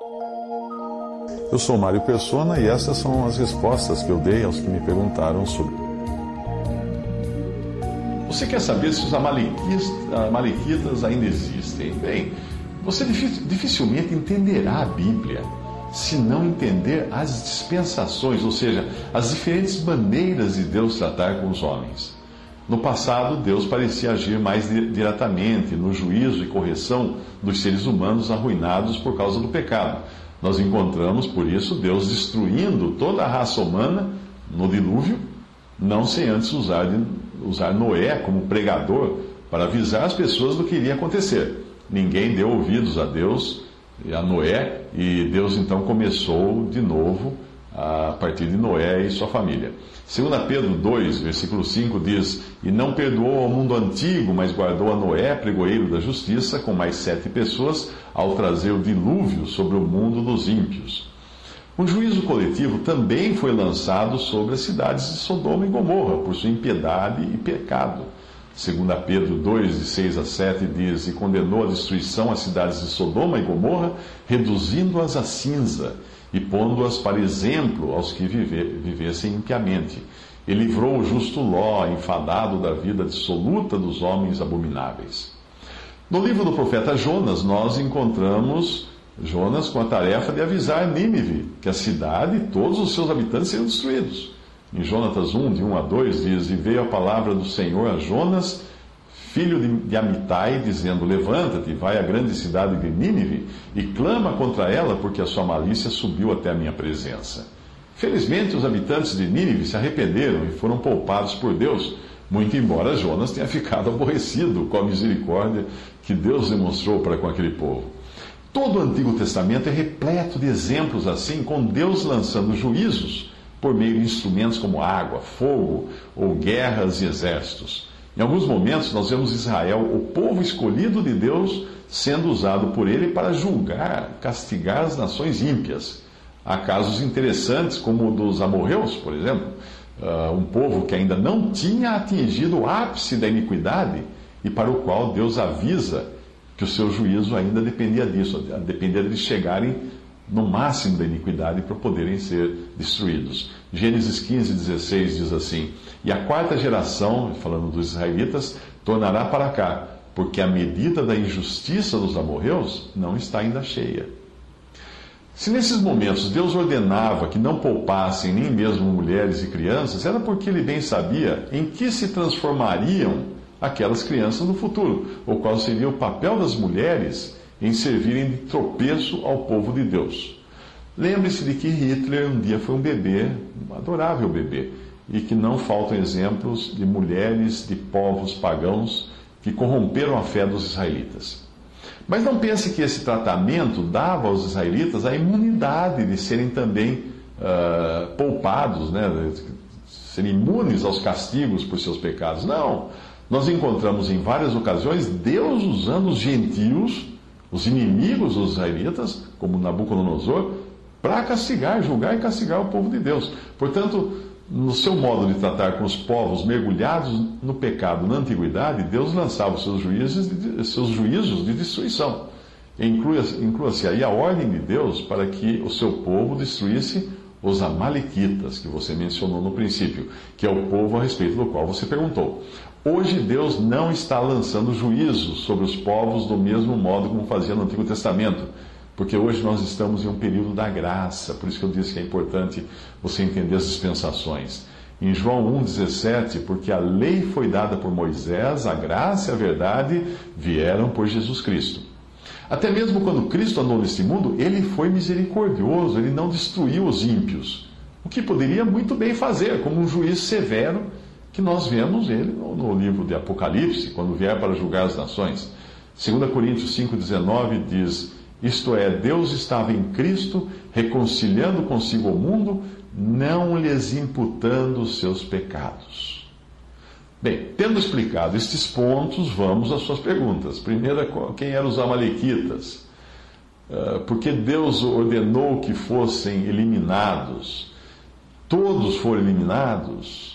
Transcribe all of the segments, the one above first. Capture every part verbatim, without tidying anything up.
Eu sou Mário Persona e essas são as respostas que eu dei aos que me perguntaram sobre. Você quer saber se os amalequitas ainda existem? Bem, você dificilmente entenderá a Bíblia se não entender as dispensações, ou seja, as diferentes maneiras de Deus tratar com os homens. No passado, Deus parecia agir mais diretamente no juízo e correção dos seres humanos arruinados por causa do pecado. Nós encontramos, por isso, Deus destruindo toda a raça humana no dilúvio, não sem antes usar, usar Noé como pregador para avisar as pessoas do que iria acontecer. Ninguém deu ouvidos a Deus e a Noé, e Deus então começou de novo a partir de Noé e sua família. Segunda Pedro dois, versículo cinco diz: E não perdoou ao mundo antigo, mas guardou a Noé, pregoeiro da justiça, com mais sete pessoas, ao trazer o dilúvio sobre o mundo dos ímpios. Um juízo coletivo também foi lançado sobre as cidades de Sodoma e Gomorra, por sua impiedade e pecado. Segunda Pedro dois, de seis a sete, diz: E condenou a destruição às cidades de Sodoma e Gomorra, reduzindo-as a cinza, e pondo-as para exemplo aos que vive, vivessem impiamente. E livrou o justo Ló, enfadado da vida dissoluta dos homens abomináveis. No livro do profeta Jonas, nós encontramos Jonas com a tarefa de avisar Nínive que a cidade e todos os seus habitantes seriam destruídos. Em Jonatas um, de um a dois, diz: E veio a palavra do Senhor a Jonas, filho de Amitai, dizendo: Levanta-te, vai à grande cidade de Nínive, e clama contra ela, porque a sua malícia subiu até a minha presença. Felizmente, os habitantes de Nínive se arrependeram e foram poupados por Deus, muito embora Jonas tenha ficado aborrecido com a misericórdia que Deus demonstrou para com aquele povo. Todo o Antigo Testamento é repleto de exemplos assim, com Deus lançando juízos por meio de instrumentos como água, fogo ou guerras e exércitos. Em alguns momentos, nós vemos Israel, o povo escolhido de Deus, sendo usado por ele para julgar, castigar as nações ímpias. Há casos interessantes, como o dos amorreus, por exemplo, uh, um povo que ainda não tinha atingido o ápice da iniquidade e para o qual Deus avisa que o seu juízo ainda dependia disso, dependia deles chegarem no máximo da iniquidade para poderem ser destruídos. Gênesis quinze, dezesseis diz assim: E a quarta geração, falando dos israelitas, tornará para cá, porque a medida da injustiça dos amorreus não está ainda cheia. Se nesses momentos Deus ordenava que não poupassem nem mesmo mulheres e crianças, era porque ele bem sabia em que se transformariam aquelas crianças no futuro, ou qual seria o papel das mulheres em servirem de tropeço ao povo de Deus. Lembre-se de que Hitler um dia foi um bebê, um adorável bebê, e que não faltam exemplos de mulheres de povos pagãos que corromperam a fé dos israelitas. Mas não pense que esse tratamento dava aos israelitas a imunidade de serem também uh, poupados, né, de serem imunes aos castigos por seus pecados. Não! Nós encontramos em várias ocasiões Deus usando os gentios, os inimigos dos israelitas, como Nabucodonosor, para castigar, julgar e castigar o povo de Deus. Portanto, no seu modo de tratar com os povos mergulhados no pecado na antiguidade, Deus lançava os seus juízos de, seus juízos de destruição. Inclua-se inclua aí a ordem de Deus para que o seu povo destruísse os amalequitas, que você mencionou no princípio, que é o povo a respeito do qual você perguntou. Hoje Deus não está lançando juízo sobre os povos do mesmo modo como fazia no Antigo Testamento, porque hoje nós estamos em um período da graça, por isso que eu disse que é importante você entender as dispensações. Em João um, dezessete, porque a lei foi dada por Moisés, a graça e a verdade vieram por Jesus Cristo. Até mesmo quando Cristo andou neste mundo, ele foi misericordioso, ele não destruiu os ímpios, o que poderia muito bem fazer, como um juiz severo, que nós vemos ele no livro de Apocalipse, quando vier para julgar as nações. Segunda Coríntios cinco, dezenove diz: Isto é, Deus estava em Cristo, reconciliando consigo o mundo, não lhes imputando os seus pecados. Bem, tendo explicado estes pontos, vamos às suas perguntas. Primeira, quem eram os amalequitas? Por que Deus ordenou que fossem eliminados? Todos foram eliminados?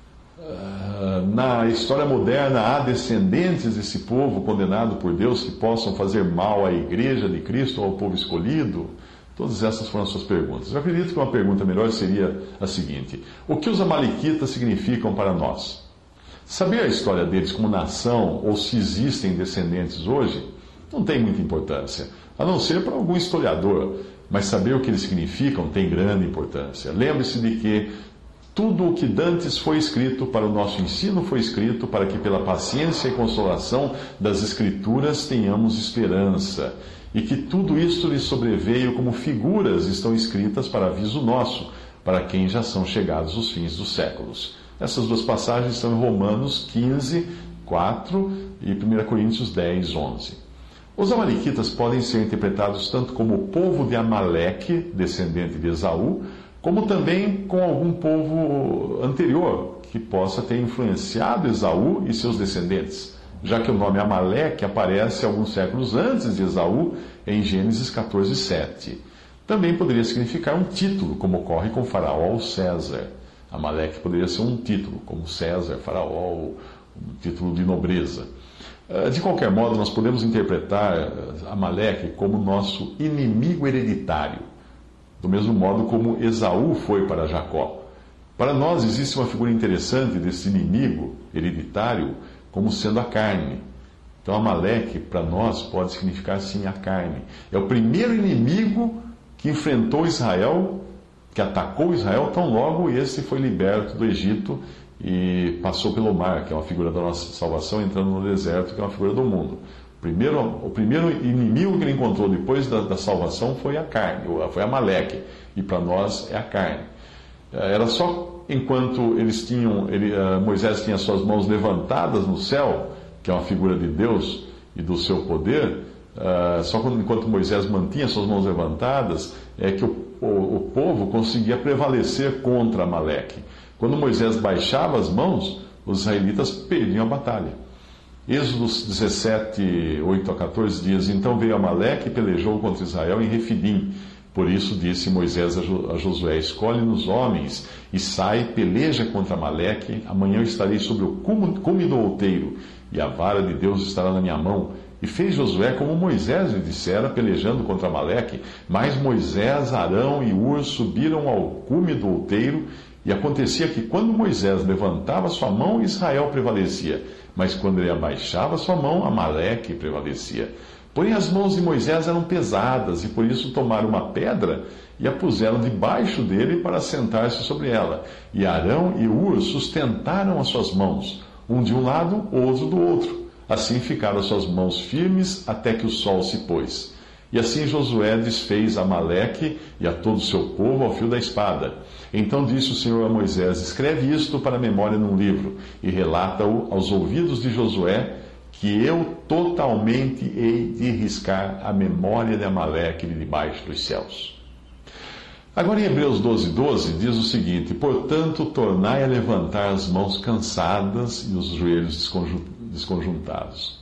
Na história moderna, há descendentes desse povo condenado por Deus que possam fazer mal à igreja de Cristo ou ao povo escolhido? Todas essas foram as suas perguntas. Eu acredito que uma pergunta melhor seria a seguinte: o que os amalequitas significam para nós? Saber a história deles como nação, ou se existem descendentes hoje, não tem muita importância, a não ser para algum historiador, mas saber o que eles significam tem grande importância. Lembre-se de que tudo o que dantes foi escrito para o nosso ensino foi escrito para que pela paciência e consolação das Escrituras tenhamos esperança, e que tudo isto lhe sobreveio como figuras estão escritas para aviso nosso, para quem já são chegados os fins dos séculos. Essas duas passagens estão em Romanos quinze, quatro e primeira Coríntios dez, onze. Os amalequitas podem ser interpretados tanto como o povo de Amaleque, descendente de Esaú, como também com algum povo anterior, que possa ter influenciado Esaú e seus descendentes, já que o nome Amaleque aparece alguns séculos antes de Esaú, em Gênesis catorze, sete. Também poderia significar um título, como ocorre com Faraó ou César. Amaleque poderia ser um título, como César, Faraó, um título de nobreza. De qualquer modo, nós podemos interpretar Amaleque como nosso inimigo hereditário, do mesmo modo como Esaú foi para Jacó. Para nós existe uma figura interessante desse inimigo hereditário como sendo a carne. Então Amaleque para nós pode significar sim a carne. É o primeiro inimigo que enfrentou Israel, que atacou Israel tão logo esse foi liberto do Egito e passou pelo mar, que é uma figura da nossa salvação, entrando no deserto, que é uma figura do mundo. Primeiro, o primeiro inimigo que ele encontrou depois da, da salvação foi a carne, foi Amaleque, e para nós é a carne. Era só enquanto eles tinham, ele, Moisés tinha suas mãos levantadas no céu, que é uma figura de Deus e do seu poder, só enquanto Moisés mantinha suas mãos levantadas, é que o, o, o povo conseguia prevalecer contra Amaleque. Quando Moisés baixava as mãos, os israelitas perdiam a batalha. Êxodo dezessete, oito a quatorze diz: Então veio Amaleque e pelejou contra Israel em Refidim. Por isso disse Moisés a Josué: Escolhe-nos homens e sai, peleja contra Amaleque. Amanhã eu estarei sobre o cume do outeiro, e a vara de Deus estará na minha mão. E fez Josué como Moisés lhe dissera, pelejando contra Amaleque. Mas Moisés, Arão e Hur subiram ao cume do outeiro, e acontecia que quando Moisés levantava sua mão, Israel prevalecia. Mas quando ele abaixava sua mão, Amaleque prevalecia. Porém as mãos de Moisés eram pesadas, e por isso tomaram uma pedra e a puseram debaixo dele para sentar-se sobre ela. E Arão e Hur sustentaram as suas mãos, um de um lado, outro do outro. Assim ficaram as suas mãos firmes até que o sol se pôs. E assim Josué desfez Amaleque e a todo o seu povo ao fio da espada. Então disse o Senhor a Moisés: Escreve isto para a memória num livro, e relata-o aos ouvidos de Josué, que eu totalmente hei de riscar a memória de Amaleque de debaixo dos céus. Agora em Hebreus doze, doze diz o seguinte: Portanto, tornai a levantar as mãos cansadas e os joelhos desconjuntados.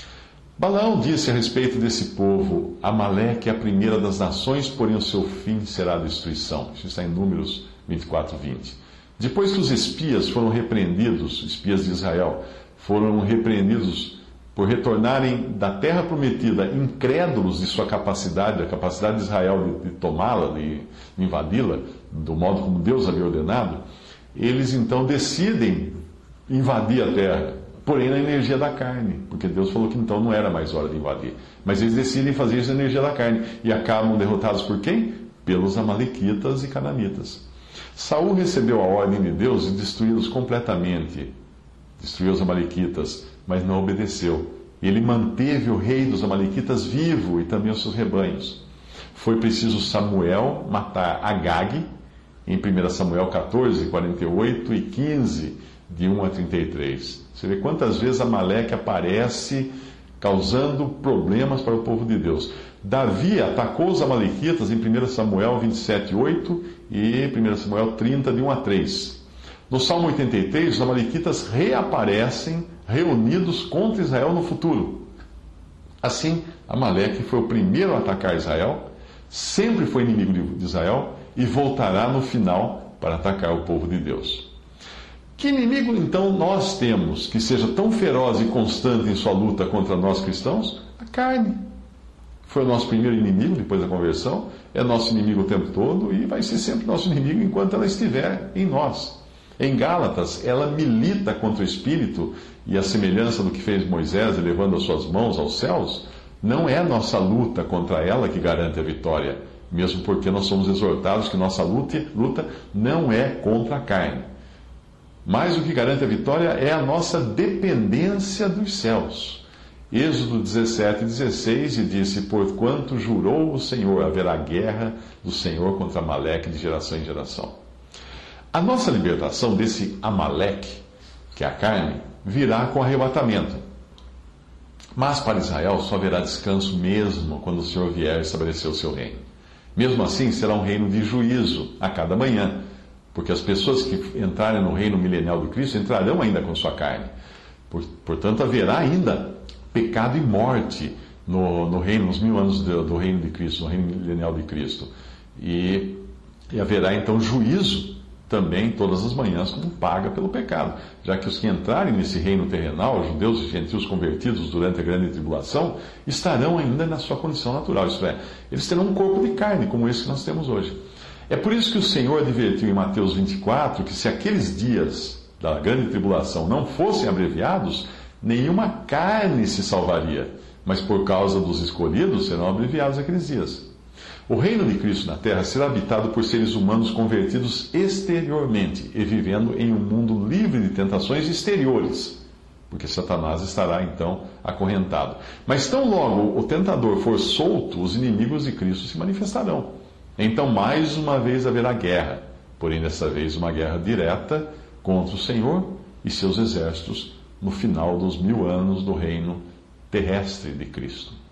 Balaão disse a respeito desse povo: Amaleque é a primeira das nações, porém o seu fim será a destruição. Isso está em Números vinte e quatro, vinte. Depois que os espias foram repreendidos, espias de Israel, foram repreendidos por retornarem da terra prometida, incrédulos de sua capacidade, da capacidade de Israel de, de tomá-la, de, de invadi-la, do modo como Deus havia ordenado, eles então decidem invadir a terra, porém na energia da carne, porque Deus falou que então não era mais hora de invadir. Mas eles decidem fazer isso na energia da carne, e acabam derrotados por quem? Pelos amalequitas e cananitas. Saul recebeu a ordem de Deus de destruí-los completamente, destruiu os amalequitas, mas não obedeceu. Ele manteve o rei dos amalequitas vivo e também os seus rebanhos. Foi preciso Samuel matar Agag, em primeira Samuel catorze, quarenta e oito e quinze, de um a trinta e três. Você vê quantas vezes Amaleque aparece causando problemas para o povo de Deus. Davi atacou os amalequitas em primeira Samuel vinte e sete, oito e primeira Samuel trinta, de um a três. No Salmo oitenta e três, os amalequitas reaparecem reunidos contra Israel no futuro. Assim, Amaleque foi o primeiro a atacar Israel, sempre foi inimigo de Israel e voltará no final para atacar o povo de Deus. Que inimigo então nós temos que seja tão feroz e constante em sua luta contra nós cristãos? A carne. foi o nosso primeiro inimigo depois da conversão, é nosso inimigo o tempo todo e vai ser sempre nosso inimigo enquanto ela estiver em nós. Em Gálatas, ela milita contra o Espírito, e a semelhança do que fez Moisés, elevando as suas mãos aos céus, não é a nossa luta contra ela que garante a vitória, mesmo porque nós somos exortados que nossa luta, luta não é contra a carne. Mas o que garante a vitória é a nossa dependência dos céus. Êxodo dezessete, dezesseis, e disse: porquanto jurou o Senhor, haverá guerra do Senhor contra Amaleque de geração em geração. A nossa libertação desse Amaleque, que é a carne, virá com arrebatamento. Mas para Israel só haverá descanso mesmo quando o Senhor vier estabelecer o seu reino. Mesmo assim, será um reino de juízo a cada manhã, porque as pessoas que entrarem no reino milenial do Cristo entrarão ainda com sua carne. Portanto, haverá ainda pecado e morte no, no reino, nos mil anos do, do reino de Cristo, no reino milenial de Cristo. E, e haverá então juízo também todas as manhãs como paga pelo pecado, já que os que entrarem nesse reino terrenal, judeus e gentios convertidos durante a grande tribulação, estarão ainda na sua condição natural, isto é, eles terão um corpo de carne como esse que nós temos hoje. É por isso que o Senhor advertiu em Mateus vinte e quatro que se aqueles dias da grande tribulação não fossem abreviados, nenhuma carne se salvaria, mas por causa dos escolhidos serão abreviados aqueles dias. O reino de Cristo na terra será habitado por seres humanos convertidos exteriormente e vivendo em um mundo livre de tentações exteriores, porque Satanás estará então acorrentado. Mas tão logo o tentador for solto, os inimigos de Cristo se manifestarão. Então mais uma vez haverá guerra, porém dessa vez uma guerra direta contra o Senhor e seus exércitos no final dos mil anos do reino terrestre de Cristo.